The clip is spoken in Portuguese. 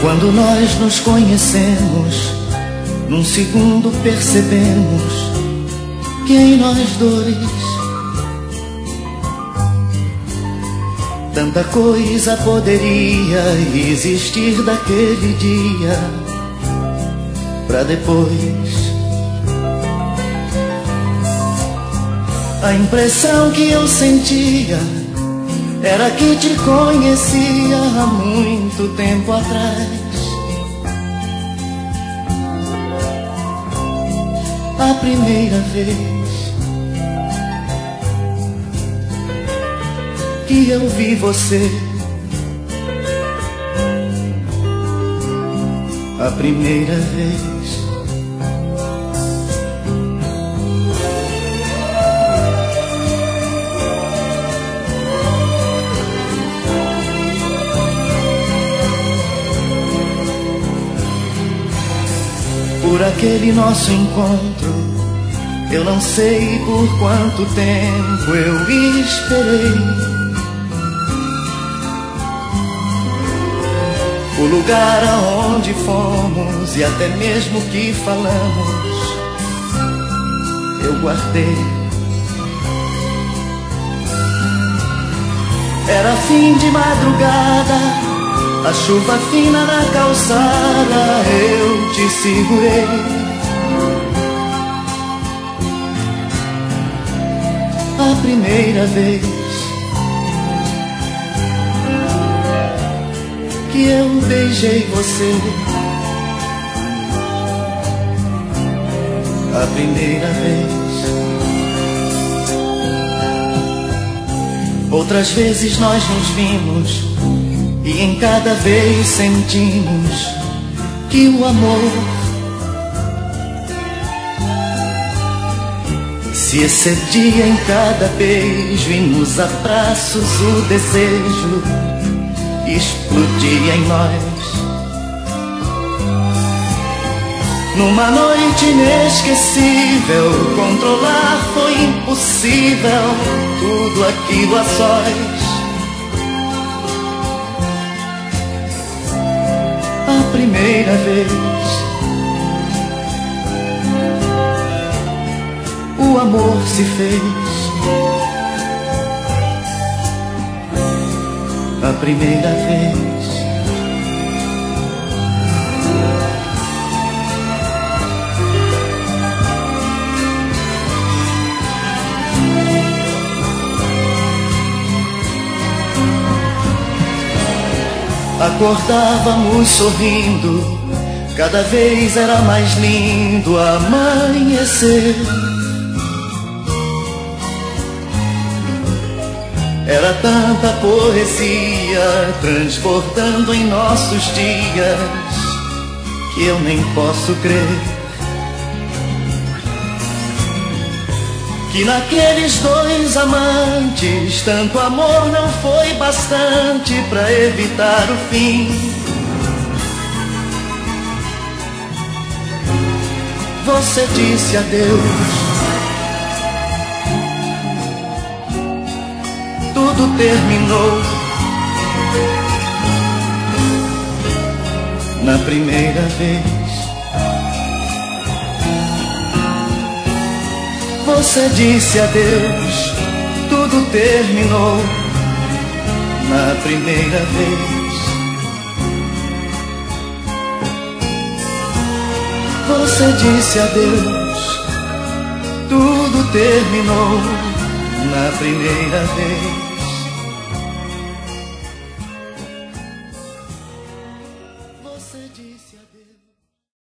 Quando nós nos conhecemos, num segundo percebemos que em nós dois tanta coisa poderia existir daquele dia pra depois. A impressão que eu sentia era que te conhecia há muito tempo atrás. A primeira vez que eu vi você, a primeira vez. Por aquele nosso encontro, eu não sei por quanto tempo eu esperei. O lugar aonde fomos e até mesmo o que falamos, eu guardei. Era fim de madrugada, a chuva fina na calçada, eu te segurei. A primeira vez que eu beijei você, a primeira vez. Outras vezes nós nos vimos e em cada vez sentimos que o amor se excedia em cada beijo e nos abraços o desejo explodia em nós. Numa noite inesquecível, controlar foi impossível, tudo aquilo a sós. A primeira vez o amor se fez, a primeira vez. Acordávamos sorrindo, cada vez era mais lindo amanhecer. Era tanta poesia transbordando em nossos dias que eu nem posso crer que naqueles dois amantes tanto amor não foi bastante pra evitar o fim. Você disse adeus, tudo terminou na primeira vez. Você disse adeus, tudo terminou na primeira vez. Você disse adeus, tudo terminou na primeira vez.